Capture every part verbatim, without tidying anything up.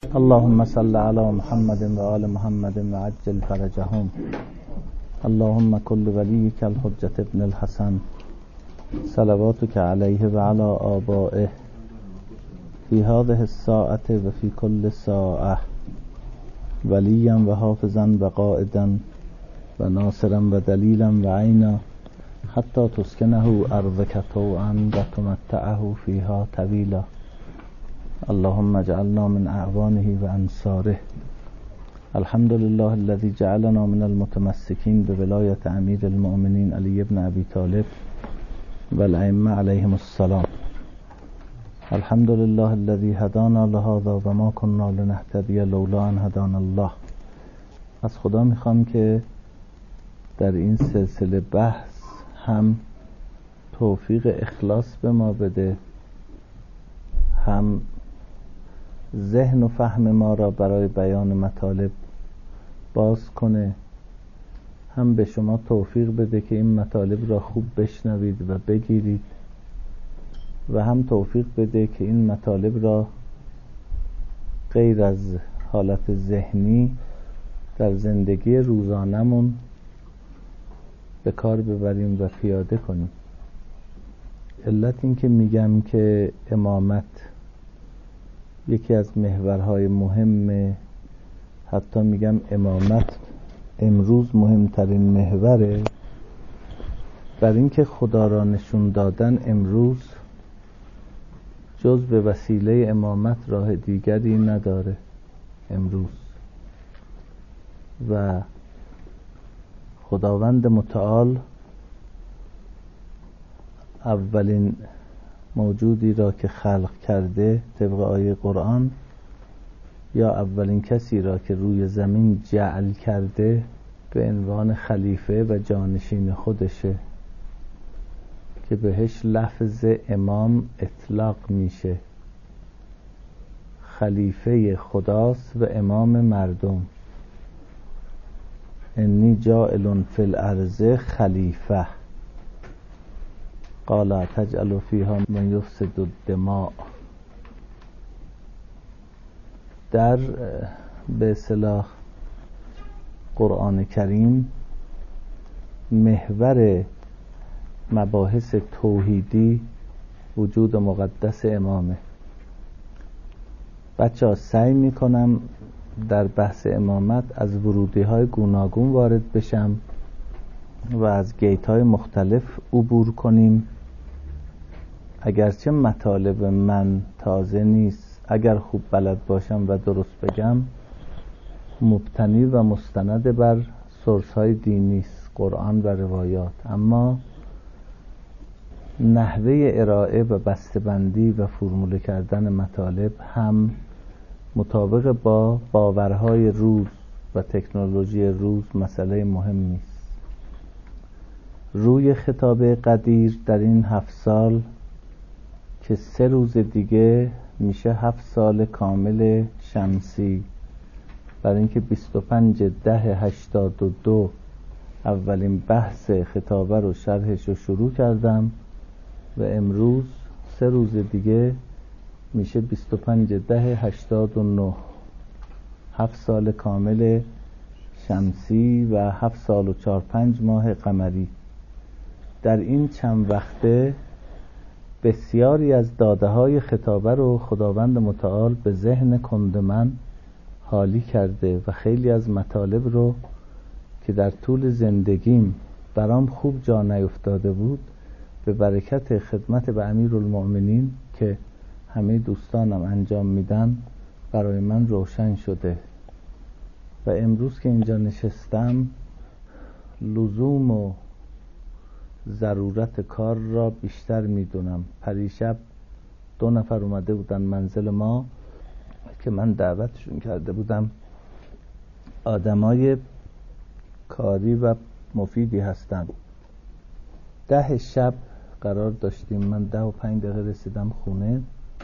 اللهم صل على محمد و آل محمد و عجل فرجهم. اللهم كل وليك الحجة ابن الحسن صلواتك عليه و على آبائه في هذه الساعة و في كل ساعة وليا و حافظا و قائدا و ناصرا و دلیلا و عینا حتى تسکنه ارضك طوعا و تمتعه فيها طویلا. اللهم اجعلنا من اعوانه و انصاره. الحمد لله الذي جعلنا من المتمسكين بولاية امير المؤمنين علي بن ابي طالب والائمة عليهم السلام. الحمد لله الذي هدانا لهذا و ما كنا لنهتدي لولا ان هدانا الله. از خدا میخوام که در این سلسله بحث هم توفیق اخلاص به ما بده، هم ذهن و فهم ما را برای بیان مطالب باز کنه، هم به شما توفیق بده که این مطالب را خوب بشنوید و بگیرید و هم توفیق بده که این مطالب را غیر از حالت ذهنی در زندگی روزانمون به کار ببریم و پیاده کنیم. علت این که میگم که امامت یکی از محورهای مهم، حتی میگم امامت امروز مهمترین محوره، بر این که خدا را نشون دادن امروز جز به وسیله امامت راه دیگری نداره امروز. و خداوند متعال اولین موجودی را که خلق کرده طبق آیه قرآن، یا اولین کسی را که روی زمین جعل کرده به عنوان خلیفه و جانشین خودشه که بهش لفظ امام اطلاق میشه. خلیفه خداست و امام مردم. انی جاعل فی الارض خلیفه قال تجعل فیها من یفسد الدماء. در به اصطلاح قرآن کریم محور مباحث توحیدی وجود مقدس امامه. بچه ها سعی میکنم در بحث امامت از ورودی های گوناگون وارد بشم و از گیت های مختلف عبور کنیم. اگرچه مطالب من تازه نیست، اگر خوب بلد باشم و درست بگم مبتنی و مستند بر سورس های دینی است، قرآن و روایات، اما نحوه ارائه و بسته‌بندی و فرموله کردن مطالب هم مطابق با باورهای روز و تکنولوژی روز مسئله مهم نیست. روی خطاب قدیر در این هفت سال که سه روز دیگه میشه هفت سال کامل شمسی، برای اینکه بیست و پنج ده هشتاد و دو اولین بحث خطابه رو شرحش رو شروع کردم و امروز سه روز دیگه میشه بیست و پنج ده هشتاد و نه، هفت سال کامل شمسی و هفت سال و چار پنج ماه قمری. در این چند وقته بسیاری از داده های خطابه رو خداوند متعال به ذهن کند من حالی کرده و خیلی از مطالب رو که در طول زندگیم برام خوب جا نیفتاده بود به برکت خدمت به امیرالمؤمنین که همه دوستانم انجام میدن برای من روشن شده و امروز که اینجا نشستم لزوم و ضرورت کار را بیشتر میدونم. پریشب دو نفر اومده بودن منزل ما که من دعوتشون کرده بودم، آدمای کاری و مفیدی هستن. ده شب قرار داشتیم، من ده و پنج دقیقه رسیدم خونه،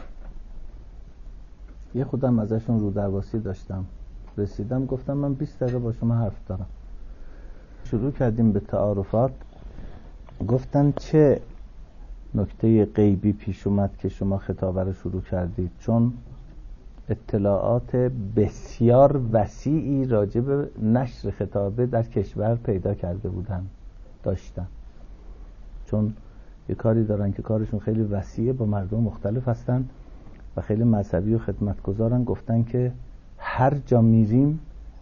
یه خودم ازشون رو درواسی داشتم. رسیدم گفتم من بیست دقیقه با شما حرف دارم. شروع کردیم به تعارفات. گفتن چه نکته غیبی پیش اومد که شما خطابه رو شروع کردید؟ چون اطلاعات بسیار وسیعی راجع به نشر خطابه در کشور پیدا کرده بودن داشتن، چون یه کاری دارن که کارشون خیلی وسیعه، با مردم مختلف هستن و خیلی مذهبی و خدمتگزارن. گفتن که هر جا میریم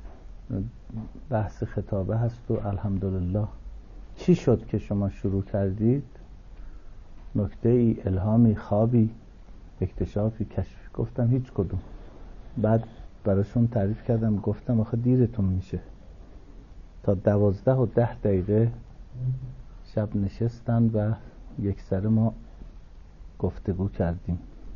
بحث خطابه هست و الحمدلله. چی شد که شما شروع کردید؟ نکته ای، الهامی، خوابی، اکتشافی، کشفی؟ گفتم هیچ کدوم. بعد براشون تعریف کردم، گفتم آخه دیرتون میشه. تا دوازده و ده دقیقه شب نشستن و یک سر ما گفتگو کردیم.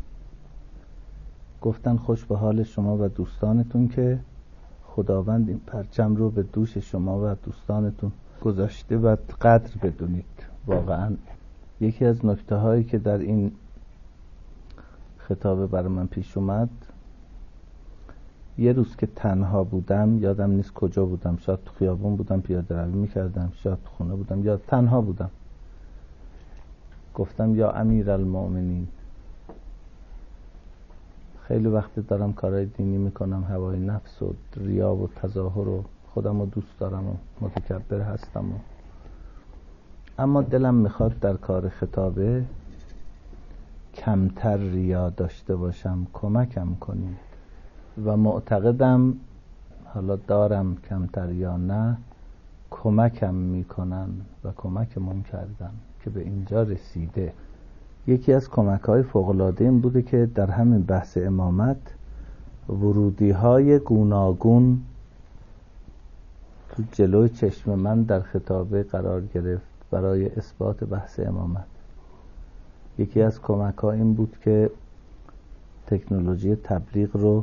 گفتن خوش به حال شما و دوستانتون که خداوند این پرچم رو به دوش شما و دوستانتون گذاشته و قدر بدونید. واقعا یکی از نکته هایی که در این خطابه برای من پیش اومد، یه روز که تنها بودم، یادم نیست کجا بودم، شاید تو خیابون بودم پیاده روی میکردم، شاید تو خونه بودم، یا تنها بودم. گفتم یا امیر المؤمنین، خیلی وقت دارم کارهای دینی میکنم، هوای نفس و ریا و تظاهر و خودم رو دوست دارم و متکبر هستم و اما دلم میخواد در کار خطابه کمتر ریا داشته باشم، کمکم کنید. و معتقدم، حالا دارم کمتر یا نه، کمکم میکنن و کمکمون کردن که به اینجا رسیده. یکی از کمک‌های فوق‌العاده این بوده که در همین بحث امامت ورودی‌های گوناگون تو جلوی چشم من در خطابه قرار گرفت برای اثبات بحث امامت. یکی از کمک‌ها این بود که تکنولوژی تبلیغ رو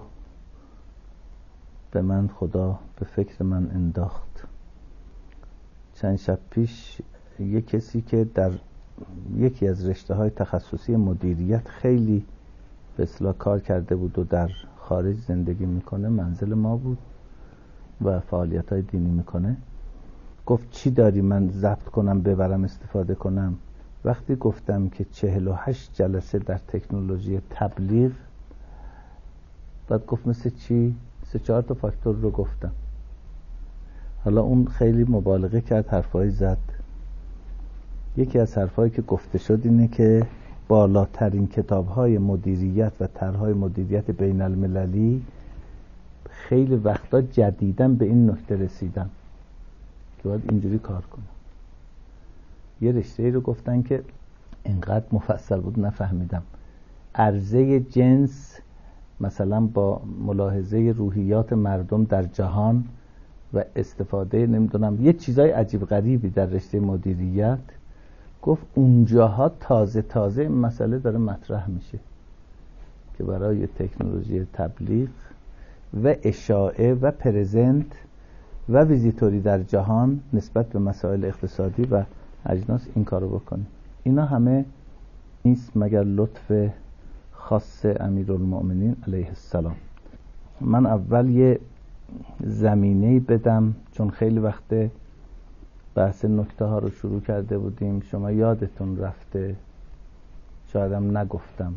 به من خدا به فکر من انداخت. چند شب پیش یک کسی که در یکی از رشته‌های تخصصی مدیریت خیلی به اصطلاح کار کرده بود و در خارج زندگی میکنه، منزل ما بود و فعالیت‌های دینی میکنه. گفت چی داری من ضبط کنم ببرم استفاده کنم؟ وقتی گفتم که چهل و هشت جلسه در تکنولوژی تبلیغ، بعد گفت مثل چی؟ سه چهار تا فاکتور رو گفتم. حالا اون خیلی مبالغه کرد، حرفای زد. یکی از حرفایی که گفته شد اینه که بالاترین کتاب‌های مدیریت و طرح‌های مدیریت بین المللی خیلی وقتا جدیداً به این نکته رسیدن که باید اینجوری کار کنم. یه رشته‌ای رو گفتن که اینقدر مفصل بود نفهمیدم. عرضه جنس مثلا با ملاحظه روحیات مردم در جهان و استفاده نمیدونم یه چیزای عجیب غریبی در رشته مدیریت. گفت اونجاها تازه تازه این مسئله داره مطرح میشه که برای تکنولوژی تبلیغ و اشاعه و پرزنت و ویزیتوری در جهان نسبت به مسائل اقتصادی و اجناس این کارو بکنیم. اینا همه نیست مگر لطف خاص امیرالمؤمنین علیه السلام. من اول یه زمینه‌ای بدم، چون خیلی وقته بحث نکته ها رو شروع کرده بودیم، شما یادتون رفته، شایدم نگفتم.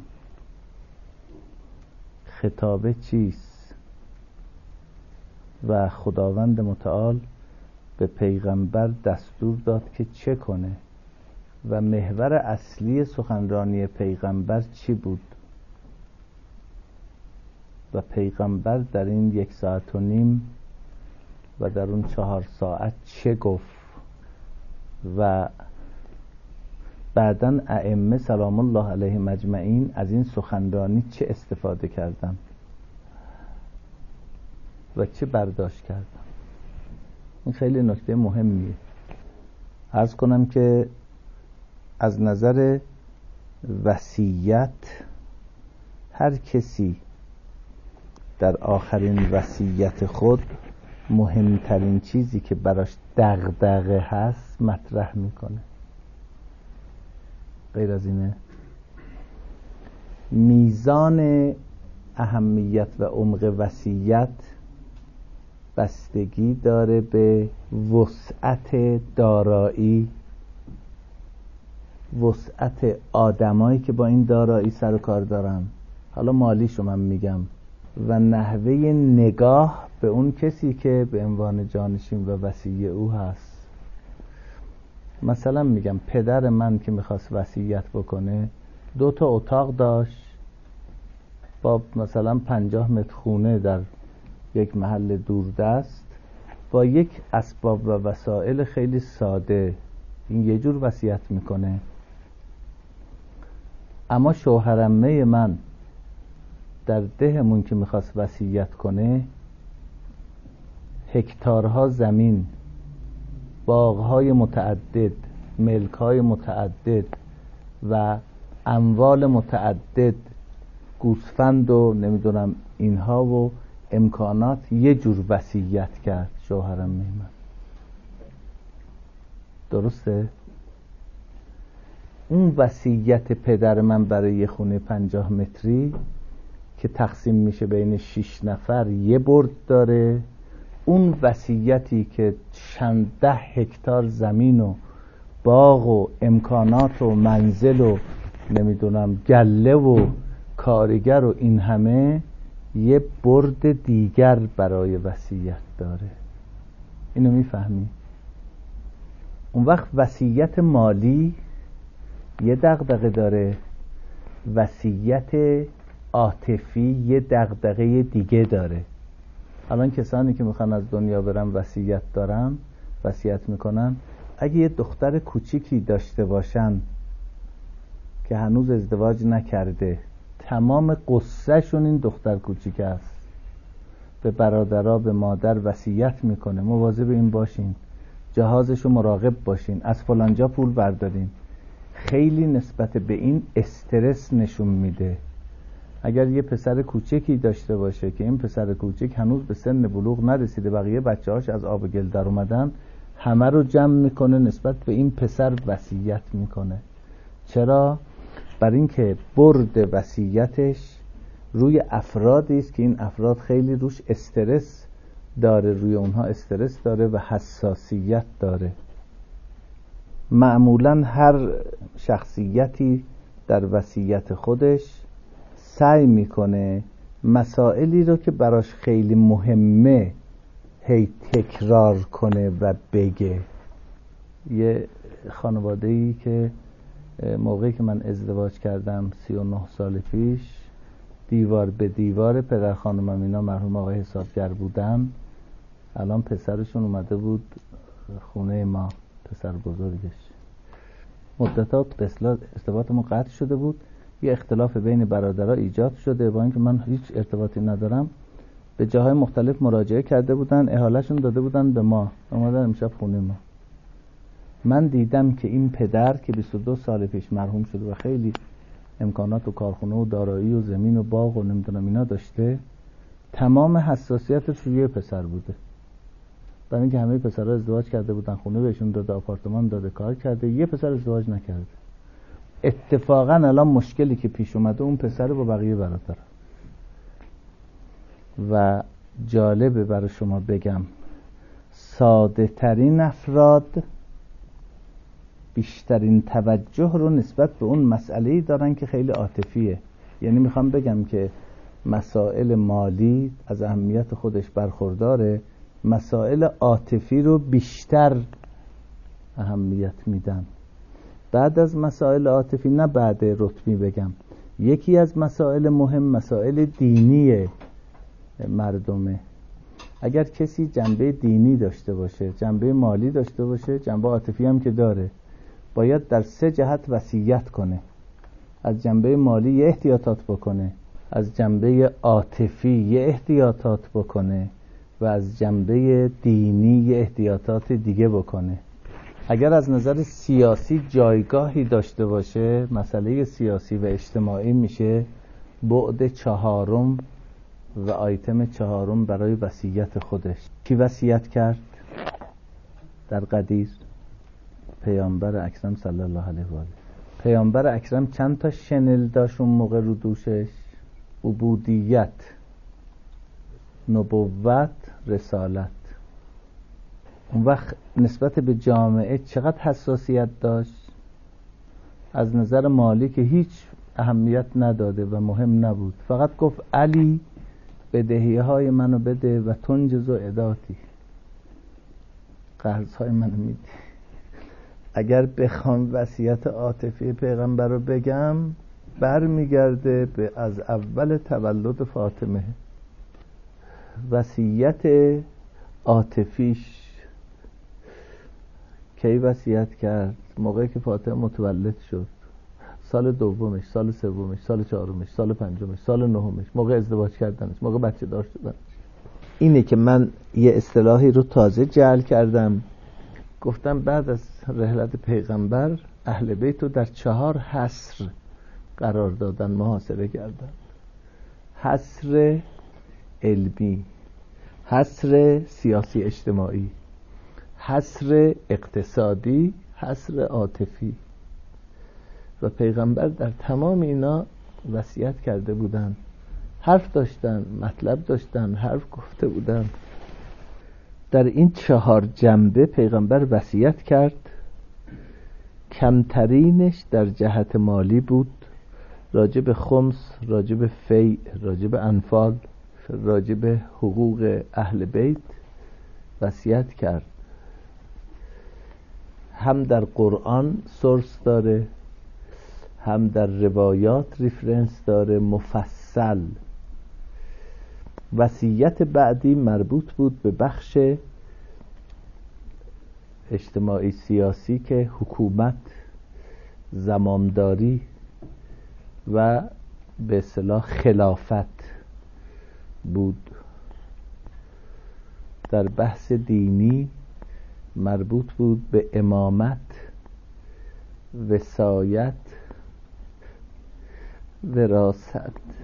خطابه چیست؟ و خداوند متعال به پیغمبر دستور داد که چه کنه و محور اصلی سخنرانی پیغمبر چی بود و پیغمبر در این یک ساعت و نیم و در اون چهار ساعت چه گفت و بعداً ائمه سلام الله علیهم اجمعین از این سخنرانی چه استفاده کردن و چه برداشت کردن. این خیلی نکته مهمیه. عرض کنم که از نظر وصیت هر کسی در آخرین وصیت خود مهمترین چیزی که براش دغدغه هست مطرح میکنه. غیر از اینه میزان اهمیت و عمق وصیت بستگی داره به وسعت دارایی، وسعت آدمایی که با این دارایی سر و کار دارن. حالا مالیشو من میگم، و نحوه نگاه به اون کسی که به عنوان جانشین و وصی او هست. مثلا میگم پدر من که میخواست وصیت بکنه دو تا اتاق داشت با مثلا پنجاه متر خونه در یک محل دوردست با یک اسباب و وسایل خیلی ساده. این یه جور وصیت میکنه. اما شوهرعمه من در دهمون که میخواست وصیت کنه هکتارها زمین، باغهای متعدد، ملکهای متعدد و اموال متعدد، گوسفند و نمیدونم اینها و امکانات یه جور وصیت کرد شوهرعمه من. درسته؟ اون وصیت پدر من برای یه خونه پنجاه متری که تقسیم میشه بین شش نفر یه برد داره. اون وصیتی که چند ده هکتار زمین و باغ و امکانات و منزل و نمیدونم گله و کارگر و این همه یه برد دیگر برای وصیت داره. اینو میفهمی؟ اون وقت وصیت مالی یه دغدغه داره، وصیت عاطفی یه دغدغه دیگه داره. الان کسانی که میخوان از دنیا برن وصیت دارن، وصیت میکنن، اگه یه دختر کوچیکی داشته باشن که هنوز ازدواج نکرده، تمام قصه شون این دختر کوچیک است. به برادرها به مادر وصیت میکنه مواظب این باشین، جهازشو مراقب باشین، از فلانجا پول بردارین. خیلی نسبت به این استرس نشون میده. اگر یه پسر کوچکی داشته باشه که این پسر کوچک هنوز به سن بلوغ نرسیده، بقیه بچه‌هاش از آب گل در اومدن، همه رو جمع میکنه نسبت به این پسر وصیت میکنه. چرا؟ برای اینکه برد وصیتش روی افرادی است که این افراد خیلی روش استرس داره، روی اونها استرس داره و حساسیت داره. معمولا هر شخصیتی در وصیت خودش سعی میکنه مسائلی رو که براش خیلی مهمه هی تکرار کنه و بگه. یه خانواده‌ای که موقعی که من ازدواج کردم سی و نه سال پیش، دیوار به دیوار پدر خانمم اینا مرحوم آقای حسابگر بودن. الان پسرشون اومده بود خونه ما، پسر بزرگش. مدت‌ها ارتباطمون قطع شده بود. یه اختلاف بین برادرها ایجاد شده، با اینکه من هیچ ارتباطی ندارم. به جاهای مختلف مراجعه کرده بودن، احالهشون داده بودن به ما، اومدن امشب خونه ما. من دیدم که این پدر که بیست و دو سال پیش مرحوم شده و خیلی امکانات و کارخونه و دارایی و زمین و باغ و نمیدونم اینا داشته، تمام حساسیتش روی پسر بوده. برای اینکه همه پسرها ازدواج کرده بودن، خونه بهشون داده، آپارتمان داده، کار کرده، یه پسر ازدواج نکرده. اتفاقا الان مشکلی که پیش اومده اون پسر با بقیه برادر. و جالبه برای شما بگم ساده ترین افراد بیشترین توجه رو نسبت به اون مسئله‌ای دارن که خیلی عاطفیه. یعنی میخوام بگم که مسائل مالی از اهمیت خودش برخورداره، مسائل عاطفی رو بیشتر اهمیت میدن. بعد از مسائل عاطفی، نه بعد رتبی بگم، یکی از مسائل مهم مسائل دینی مردمه. اگر کسی جنبه دینی داشته باشه، جنبه مالی داشته باشه، جنبه عاطفی هم که داره، باید در سه جهت وصیت کنه. از جنبه مالی یه احتیاطات بکنه، از جنبه عاطفی یه احتیاطات بکنه و از جنبه دینی یه احتیاطات دیگه بکنه. اگر از نظر سیاسی جایگاهی داشته باشه، مسئله سیاسی و اجتماعی میشه بعد چهارم و آیتم چهارم برای وصیت خودش. کی وصیت کرد در قدیر؟ پیامبر اکرم صلی الله علیه و آله. پیامبر اکرم چند تا شنل داشت اون موقع رو دوشش؟ عبودیت، نبوت، رسالت. اون وقت نسبت به جامعه چقدر حساسیت داشت؟ از نظر مالی که هیچ اهمیت نداده و مهم نبود، فقط گفت علی بدهی های منو بده و تنجز و عداتی، قرض های منو میدی. اگر بخوام وصیت عاطفی پیغمبر رو بگم برمیگرده به از اول تولد فاطمه. وصیت عاطفیش کی وصیت کرد؟ موقعی که فاطمه متولد شد، سال دومش، سال سومش، سال چهارمش، سال پنجمش، سال نهمش، موقع ازدواج کردنش، موقع بچه دار شدنش. اینه که من یه اصطلاحی رو تازه جعل کردم، گفتم بعد از رحلت پیغمبر اهل بیت رو در چهار حصر قرار دادن، محاصره کردن. حصر علمی، حصر سیاسی اجتماعی، حصر اقتصادی، حصر عاطفی. و پیغمبر در تمام اینا وصیت کرده بودن، حرف داشتن، مطلب داشتن، حرف گفته بودن. در این چهار جنبه پیغمبر وصیت کرد. کمترینش در جهت مالی بود، راجع به خمس، راجع به فیء، راجع به انفال، راجع به حقوق اهل بیت وصیت کرد. هم در قرآن سورس داره، هم در روایات ریفرنس داره مفصل. وصیت بعدی مربوط بود به بخش اجتماعی سیاسی که حکومت، زمامداری و به اصطلاح خلافت بود. در بحث دینی مربوط بود به امامت، وصایت، وراثت.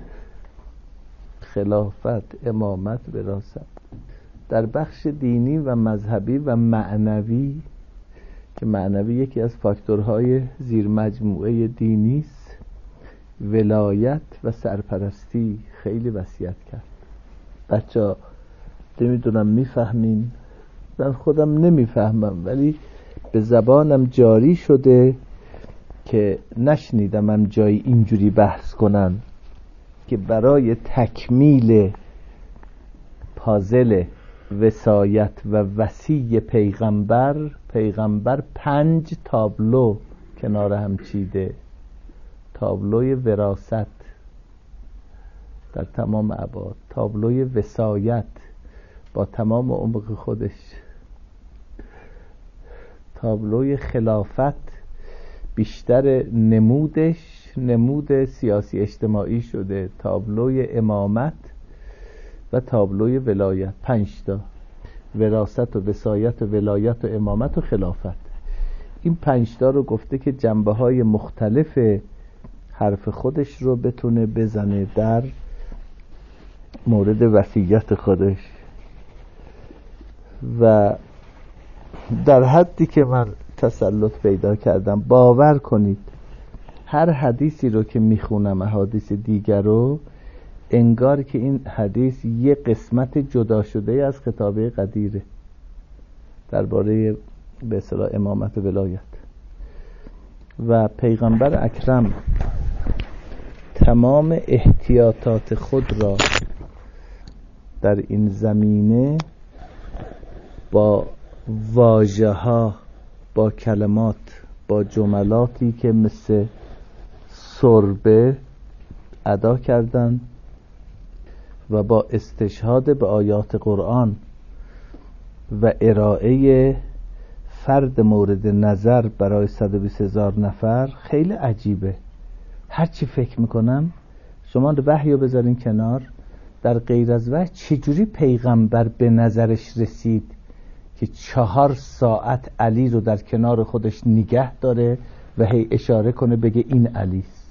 خلافت، امامت، وراثت. در بخش دینی و مذهبی و معنوی که معنوی یکی از فاکتورهای زیر مجموعه دینی است، ولایت و سرپرستی خیلی وصیت کرد. بچه‌ها نمیدونم میفهمین، من خودم نمیفهمم، ولی به زبانم جاری شده که نشنیدمم جایی اینجوری بحث کنن که برای تکمیل پازل وصایت و وصی پیغمبر پیغمبر پنج تابلو کنار هم چیده. تابلوی وراثت در تمام ابعاد، تابلوی وصایت با تمام عمق خودش، تابلوی خلافت بیشتر نمودش نمود سیاسی اجتماعی شده، تابلوی امامت و تابلوی ولایت. پنج تا: وراثت و وصایت و ولایت و امامت و خلافت. این پنج تا رو گفته که جنبه های مختلف حرف خودش رو بتونه بزنه در مورد وصیت خودش. و در حدی که من تسلط پیدا کردم، باور کنید هر حدیثی رو که میخونم، احادیث دیگر رو، انگار که این حدیث یه قسمت جدا شده از خطابه قدیره درباره به اصطلاح امامت و ولایت. و پیغمبر اکرم تمام احتیاطات خود را در این زمینه با واژه ها، با کلمات، با جملاتی که مثل سربه ادا کردن و با استشهاد به آیات قرآن و ارائه فرد مورد نظر برای صد و بیست هزار نفر خیلی عجیبه. هرچی فکر میکنم، شما وحی رو بذارین کنار، در غیر از وحی چجوری پیغمبر به نظرش رسید که چهار ساعت علی رو در کنار خودش نگه داره و هی اشاره کنه بگه این علیست؟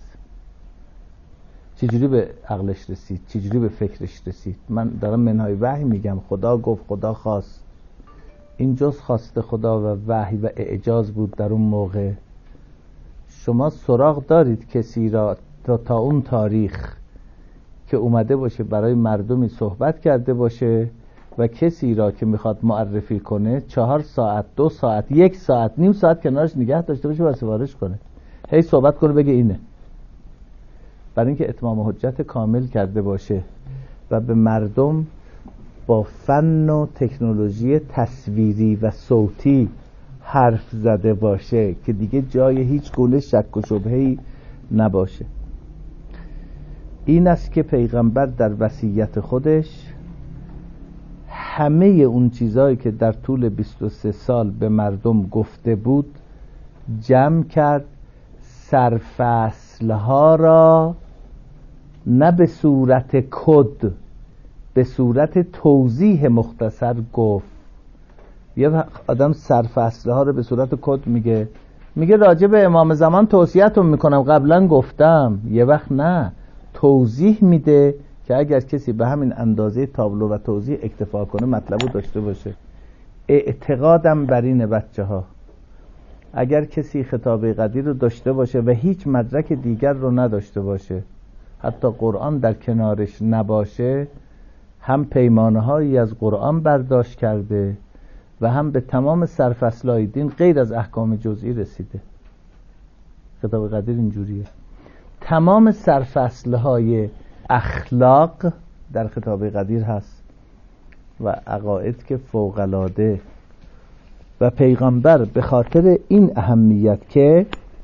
چجوری به عقلش رسید؟ چجوری به فکرش رسید؟ من دارم منهای وحی میگم. خدا گفت، خدا خواست. این جز خواست خدا و وحی و اعجاز بود در اون موقع. شما سراغ دارید کسی را تا, تا اون تاریخ که اومده باشه برای مردمی صحبت کرده باشه و کسی را که میخواد معرفی کنه چهار ساعت، دو ساعت، یک ساعت، نیم ساعت کنارش نگه داشته باشه و سفارش کنه، هی صحبت کنه بگه اینه، برای اینکه اتمام حجت کامل کرده باشه و به مردم با فن و تکنولوژی تصویری و صوتی حرف زده باشه که دیگه جای هیچ گونه شک و شبهه‌ای نباشه. این است که پیغمبر در وصیت خودش همه اون چیزایی که در طول بیست و سه سال به مردم گفته بود جمع کرد، سرفصلها را نه به صورت کد، به صورت توضیح مختصر گفت. یه آدم سرفصلها رو به صورت کد میگه، میگه راجع به امام زمان توصیه‌تون میکنم، قبلا گفتم. یه وقت نه، توضیح میده که اگر کسی به همین اندازه تابلو و توضیح اکتفا کنه مطلبو داشته باشه. اعتقادم بر اینه بچه ها، اگر کسی خطابه قدیر رو داشته باشه و هیچ مدرک دیگر رو نداشته باشه، حتی قرآن در کنارش نباشه، هم پیمانه هایی از قرآن برداشت کرده و هم به تمام سرفصلهای دین غیر از احکام جزئی رسیده. خطاب قدیر اینجوریه. تمام سرفصلهای اخلاق در خطاب قدیر هست و عقاید که فوق‌العاده. و پیغمبر به خاطر این اهمیت که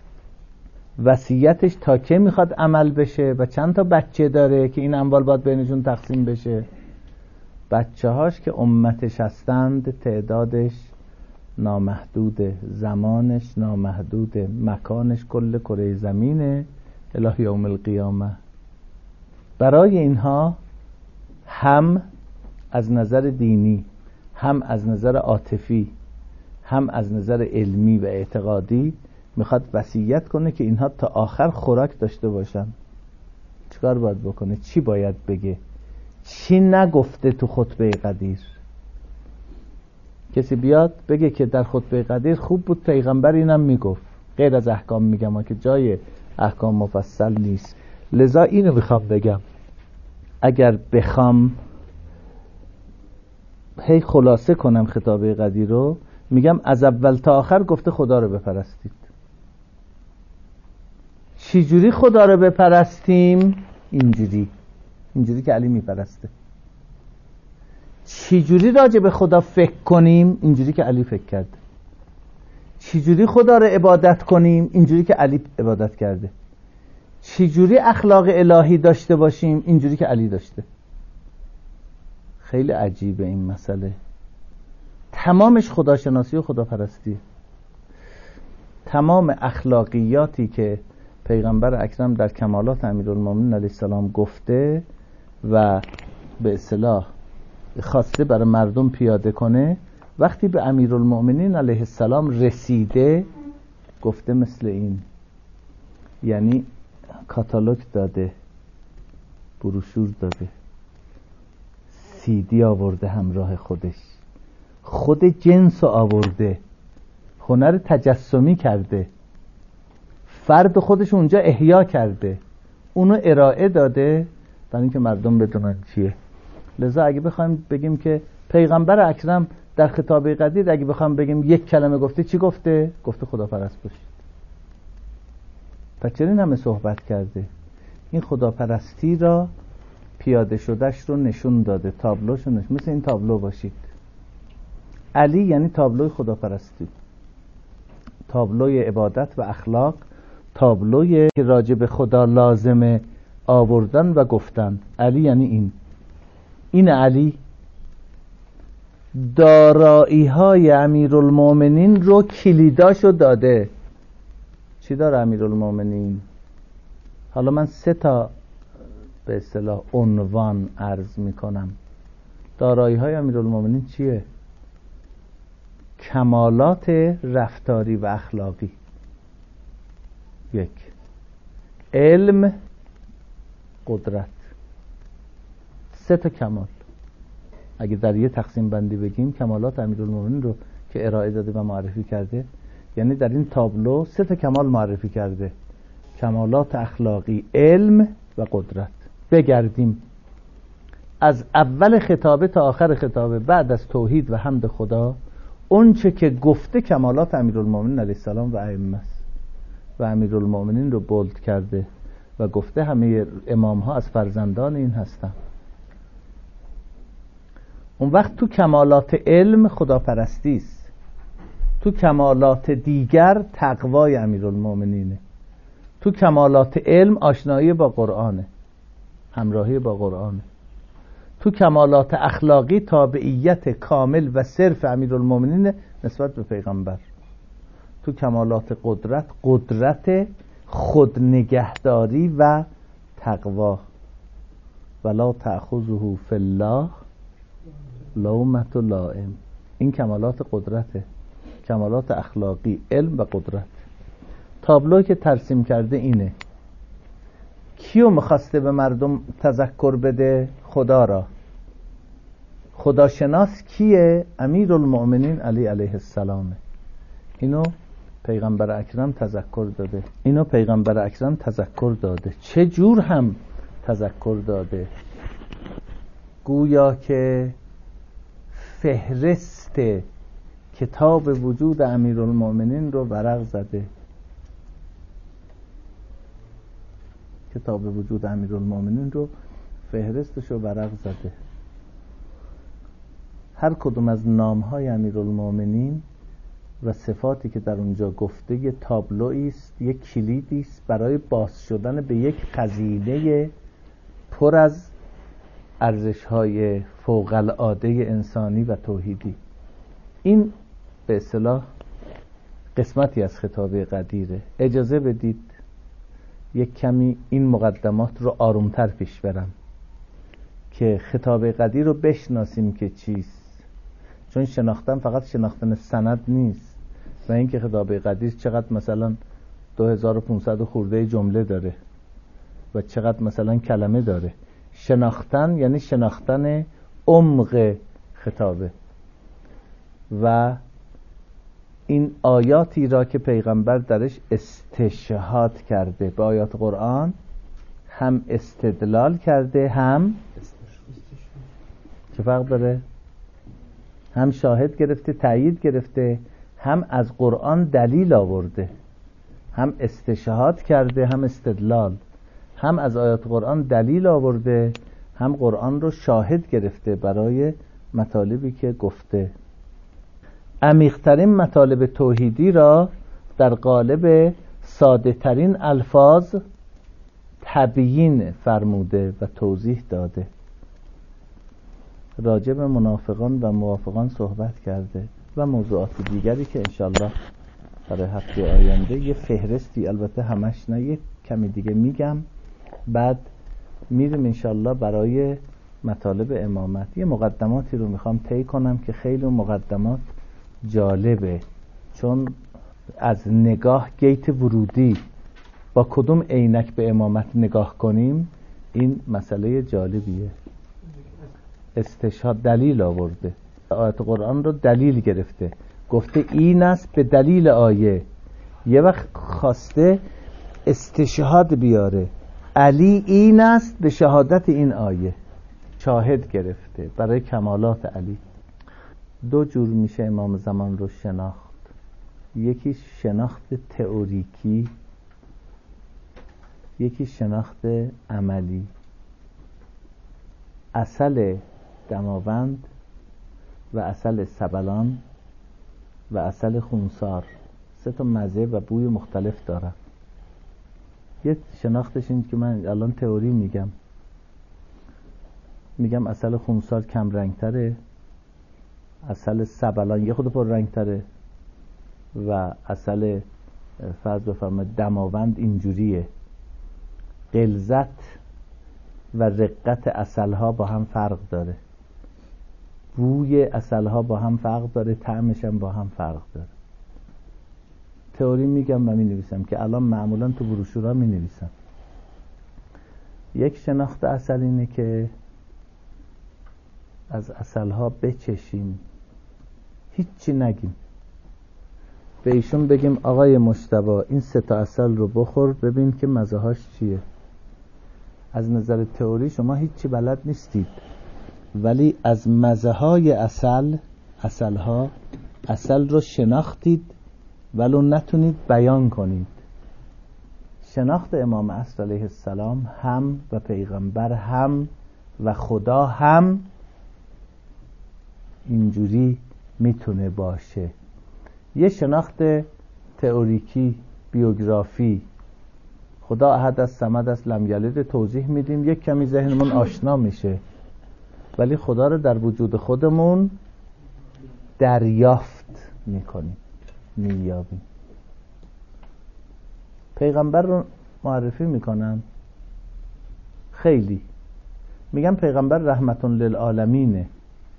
وصیتش تا که میخواد عمل بشه و چند تا بچه داره که این اموال باید بینشون تقسیم بشه، بچه هاش که امتش هستند تعدادش نامحدوده، زمانش نامحدوده، مکانش کل کره زمینه الی یوم القیامه. برای اینها هم از نظر دینی، هم از نظر عاطفی، هم از نظر علمی و اعتقادی میخواد وصیت کنه که اینها تا آخر خوراک داشته باشن. چیکار باید بکنه؟ چی باید بگه؟ چی نگفته تو خطبه قدیر؟ کسی بیاد بگه که در خطبه قدیر خوب بود، پیغمبر اینم میگفت، غیر از احکام میگم که جای احکام مفصل نیست. لذا اینو میخوام بگم، اگر بخوام هی خلاصه کنم خطابه قدیر رو، میگم از اول تا آخر گفته خدا رو بپرستید. چی جوری خدا رو بپرستیم؟ اینجوری اینجوری که علی میپرسته. چی جوری راجع به خدا فکر کنیم؟ اینجوری که علی فکر کرده. چی جوری خدا رو عبادت کنیم؟ اینجوری که علی عبادت کرده. چی جوری اخلاق الهی داشته باشیم؟ اینجوری که علی داشته. خیلی عجیبه این مسئله. تمامش خداشناسی و خداپرستی. تمام اخلاقیاتی که پیغمبر اکرم در کمالات امیرالمومنین علیه السلام گفته و به اصطلاح خواسته برای مردم پیاده کنه، وقتی به امیرالمومنین علیه السلام رسیده گفته مثل این. یعنی کاتالوگ داده، بروشور داده، سیدی آورده همراه خودش، خود جنس آورده، هنر تجسمی کرده، فرد خودش اونجا احیا کرده، اونو ارائه داده برای اینکه مردم بدونن چیه. لذا اگه بخوایم بگیم که پیغمبر اکرم در خطابه قدیر، اگه بخوایم بگیم یک کلمه گفته، چی گفته؟ گفته خداپرست باشید. پس چرا این همه صحبت کرده؟ این خداپرستی را پیاده شدهش رو نشون داده، تابلوش رو نشون. مثل این تابلو باشید. علی یعنی تابلوی خداپرستی، تابلوی عبادت و اخلاق، تابلوی که راجع به خدا لازمه آوردن و گفتن. علی یعنی این این علی دارایی های امیرالمومنین رو کلیداشو داده. چی داره امیرالمومنین؟ حالا من سه تا به اصطلاح عنوان عرض میکنم. دارایی های امیرالمومنین چیه؟ کمالات رفتاری و اخلاقی، یک. علم، قدرت. سه تا کمال. اگه در یه تقسیم بندی بگیم کمالات امیرالمومنین رو که ارائه داده و معرفی کرده، یعنی در این تابلو سه تا کمال معرفی کرده: کمالات اخلاقی، علم و قدرت. بگردیم از اول خطابه تا آخر خطابه بعد از توحید و حمد خدا، اون چه که گفته کمالات امیرالمومنین علیه السلام و ائمه است و امیرالمومنین رو بولد کرده و گفته همه امام ها از فرزندان این هستن. اون وقت تو کمالات علم خداپرستی است، تو کمالات دیگر تقوای امیرالمومنینه، تو کمالات علم آشنایی با قرآنه، همراهی با قرآنه، تو کمالات اخلاقی تابعیت کامل و صرف امیرالمومنین نسبت به پیغمبر، تو کمالات قدرت قدرت خود نگهداری و تقوا. ولا تأخذه فی الله لومة لائم. این کمالات قدرته، کمالات اخلاقی، علم و قدرت. تابلوی که ترسیم کرده اینه. کیو میخواسته به مردم تذکر بده؟ خدا را. خداشناس کیه؟ امیرالمؤمنین علی علیه السلامه. اینو پیغمبر اکرم تذکر داده. اینو پیغمبر اکرم تذکر داده. چه جور هم تذکر داده؟ گویا که فهرست کتاب وجود امیرالمؤمنین رو ورق زده. کتاب وجود امیرالمؤمنین رو فهرستش رو ورق زده. هر کدوم از نامهای امیرالمؤمنین و صفاتی که در اونجا گفته یه تابلویی است، یک کلیدی است برای باز شدن به یک خزینه پر از ارزش‌های فوق العاده انسانی و توحیدی. این به اصطلاح قسمتی از خطابه قدیره. اجازه بدید یک کمی این مقدمات رو آرومتر پیش برم که خطابه قدیر رو بشناسیم که چیست. چون شناختن فقط شناختن سند نیست و اینکه خطابه قدیر چقدر مثلا دو هزار و پانصد خورده جمله داره و چقدر مثلا کلمه داره. شناختن یعنی شناختن عمق خطابه و این آیاتی را که پیغمبر درش استشهاد کرده به آیات قرآن، هم استدلال کرده هم چه فرق داره؟ هم شاهد گرفته، تایید گرفته، هم از قرآن دلیل آورده. هم استشهاد کرده هم استدلال، هم از آیات قرآن دلیل آورده هم قرآن رو شاهد گرفته برای مطالبی که گفته. عمیق‌ترین مطالب توحیدی را در قالب ساده ترین الفاظ تبیین فرموده و توضیح داده. راجع به منافقان و موافقان صحبت کرده و موضوعات دیگری که انشالله برای هفته آینده یه فهرستی، البته همش نه، یه کمی دیگه میگم، بعد میریم انشالله برای مطالب امامت. یه مقدماتی رو میخوام طی کنم که خیلی مقدمات جالبه، چون از نگاه گیت ورودی با کدوم عینک به امامت نگاه کنیم این مسئله جالبیه. استشهاد دلیل آورده، آیت قرآن رو دلیل گرفته، گفته این است به دلیل آیه. یه وقت خواسته استشهاد بیاره، علی این است به شهادت این آیه، شاهد گرفته برای کمالات علی. دو جور میشه امام زمان رو شناخت. یکی شناخت تئوریکی، یکی شناخت عملی. عسل دماوند و عسل سبلان و عسل خونسار سه تا مزه و بوی مختلف دارن. یه شناختش این که من الان تئوری میگم میگم عسل خونسار کم رنگ تره، عسل سبلان یه خود پر رنگ تره و عسل فرض بفرمایید دماوند اینجوریه. غلظت و رقت عسلها با هم فرق داره، بوی عسلها با هم فرق داره، طعمش هم با هم فرق داره. تئوری میگم و می نویسم که الان معمولا تو بروشورها می نویسم. یک شناخت عسل اینه که از عسلها بچشیم، هیچی نگیم، به ایشون بگیم آقای مجتبی این سه تا عسل رو بخور ببین که مزه هاش چیه. از نظر تئوری شما هیچی بلد نیستید، ولی از مزه های عسل عسلها عسل رو شناختید ولو نتونید بیان کنید. شناخت امام عصر علیه السلام هم و پیغمبر هم و خدا هم اینجوری میتونه باشه. یه شناخت تئوریکی، بیوگرافی، خدا احد است صمد است لم یلد توضیح میدیم، یک کمی ذهنمون آشنا میشه، ولی خدا رو در وجود خودمون دریافت میکنیم، مییابیم. پیغمبر رو معرفی میکنن، خیلی میگن پیغمبر رحمتون للعالمینه.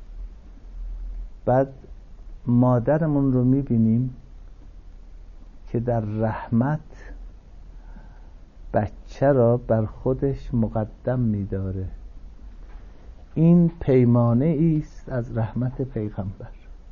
بعد مادرمون رو میبینیم که در رحمت بچه را بر خودش مقدم میداره. این پیمانه است از رحمت پیغمبر.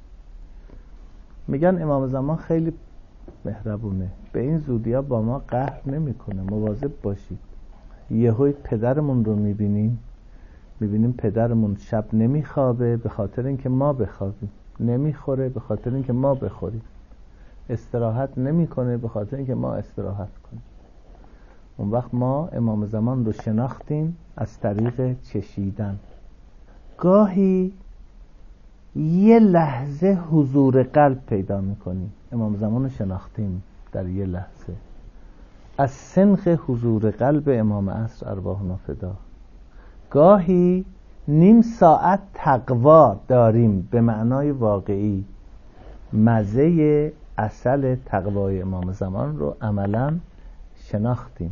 میگن امام زمان خیلی مهربونه، به این زودیا با ما قهر نمیکنه. مواظب باشید. یهوی پدرمون رو میبینیم میبینیم پدرمون شب نمیخوابه به خاطر اینکه ما بخوابیم، نمیخوره به خاطر اینکه ما بخوریم، استراحت نمیکنه به خاطر اینکه ما استراحت کنیم. اون وقت ما امام زمان رو شناختیم از طریق چشیدن. گاهی یه لحظه حضور قلب پیدا میکنیم. امام زمان رو شناختیم در یه لحظه. از سنخ حضور قلب امام عصر ارواحنا فدا. گاهی نیم ساعت تقوا داریم به معنای واقعی. مزه اصل تقوای امام زمان رو عملاً شناختیم.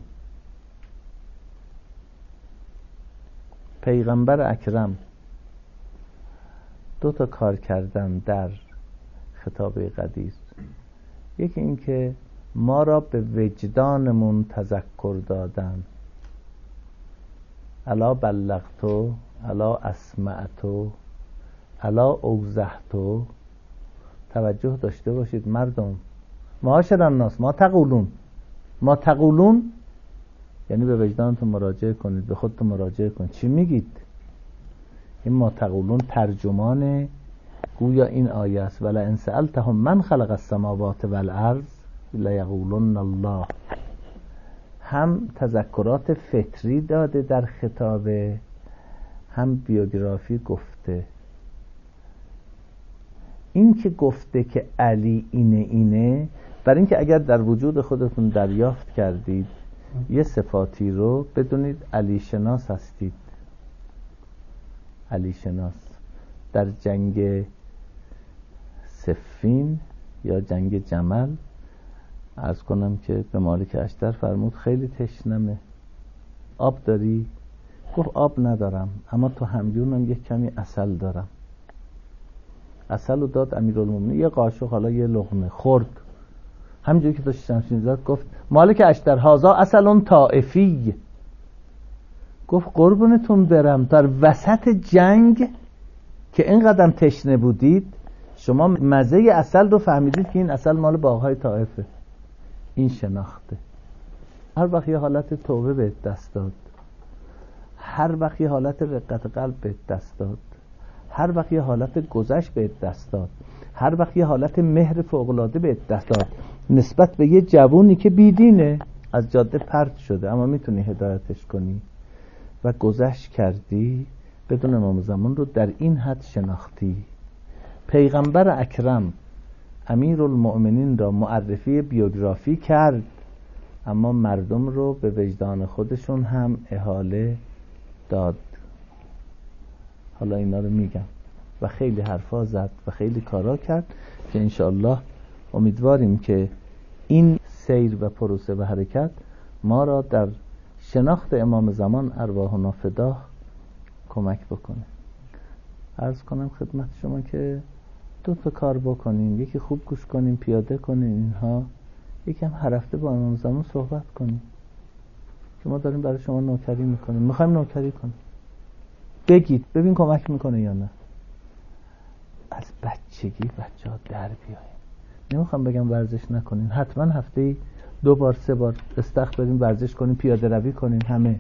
پیغمبر اکرم دو تا کار کردن در خطابه قدیر. یکی این که ما را به وجدانمون تذکر دادن. الا بلغتو، الا اسمعتو، الا اوضحتو. توجه داشته باشید مردم. معاشر الناس ما تقولون، ما تقولون یعنی به وجدانتون مراجعه کنید، به خودتون مراجعه کنید. چی میگید؟ این ما تقولون ترجمان گویا این آیه است. ولا ان سألتهم من خلق السماوات والارض لیقولن الله. هم تذکرات فطری داده در خطابه، هم بیوگرافی گفته. این که گفته که علی اینه اینه، برای اینکه اگر در وجود خودتون دریافت کردید یه صفاتی رو، بدونید علی شناس هستید. علی شناس. در جنگ صفین یا جنگ جمل عرض کنم که به مالک اشتر فرمود خیلی تشنمه، آب داری؟ گفت آب ندارم، اما تو همجونم یک کمی عسل دارم. عسل رو داد امیرالمومنین، یه قاشق، حالا یه لقمه خورد. همینجوری که داشت شمشیر زد گفت مالک اشتر هازا عسل طائفی. گفت قربونتون برم، در وسط جنگ که اینقدر تشنه بودید شما مزه عسل رو فهمیدید که این عسل مال باغ‌های طائفه. این شناخته. هر وقت یه حالت توبه به دست داد، هر وقت یه حالت رقت قلب به دست داد، هر وقت یه حالت گذشت به دست داد، هر وقت یه حالت مهر فوق‌العاده به دست داد نسبت به یه جوونی که بیدینه، از جاده پرت شده اما میتونی هدایتش کنی و گذشت کردی، بدون امام زمان رو در این حد شناختی. پیغمبر اکرم امیرالمؤمنین را معرفی بیوگرافی کرد، اما مردم رو به وجدان خودشون هم احاله داد. حالا اینا رو میگم و خیلی حرفا زد و خیلی کارا کرد که انشاءالله امیدواریم که این سیر و پروسه و حرکت ما را در شناخت امام زمان ارواحنا فدا کمک بکنه. عرض کنم خدمت شما که دو تا کار بکنیم، یکی خوب گوش کنیم، پیاده کنیم اینها، یکی هم هر هفته با امام زمان صحبت کنیم که ما داریم برای شما نوکری میکنیم، میخوایم نوکری کنیم، بگید ببین کمک میکنه یا نه. از بچگی بچه ها در بیاییم. نمیخوام بگم ورزش نکنین، حتما هفته دو بار سه بار استخ بریم ورزش کنیم، پیاده روی کنیم. همه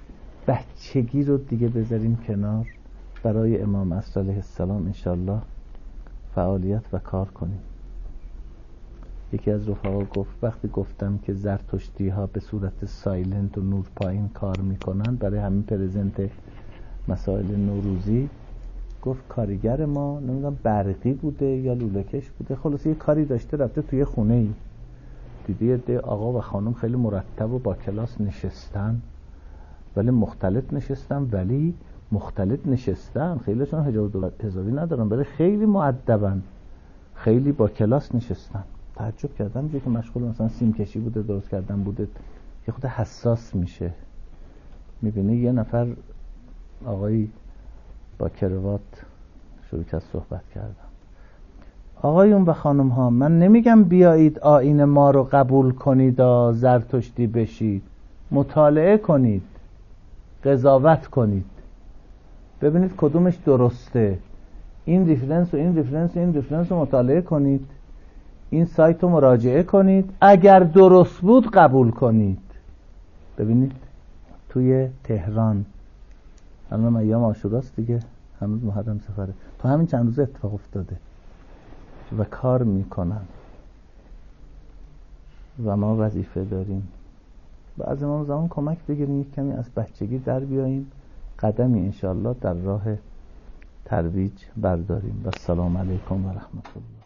بچگی رو دیگه بذاریم کنار، برای امام عصر علیه السلام انشالله فعالیت و کار کنیم. یکی از رفقا گفت وقتی گفتم که زرتشتی ها به صورت سایلنت و نور پایین کار میکنن برای همین پرزنت مسائل نوروزی، گفت کارگر ما نمیدونم برقی بوده یا لوله‌کش بوده، خلاص یه کاری داشته رفته توی خونه ای، دیدی یه ده آقا و خانم خیلی مرتب و با کلاس نشستن، ولی مختلط نشستن ولی مختلط نشستن خیلیشون حجاب حسابی ندارن، ولی خیلی مؤدبن، خیلی با کلاس نشستن. تعجب کردم که مشغول مثلا سیم کشی بوده، درست کردن بوده، یه خود حساس میشه، میبینه یه نفر آقایی با کروات شروع کرد صحبت کردن. آقایون و خانم ها، من نمیگم بیایید آیین ما رو قبول کنید و زرتشتی بشید، مطالعه کنید، قضاوت کنید، ببینید کدومش درسته، این ریفرنس و این ریفرنس و این ریفرنس رو مطالعه کنید، این سایت رو مراجعه کنید، اگر درست بود قبول کنید. ببینید توی تهران الان ایام عاشوراست دیگه، هنوز محرم سفره، تو همین چند روز اتفاق افتاده و کار میکنن و ما وظیفه داریم و از امام زمان کمک بگیریم، یک کمی از بچگی در بیاییم، قدمی انشاءالله در راه ترویج برداریم. و السلام علیکم و رحمت الله.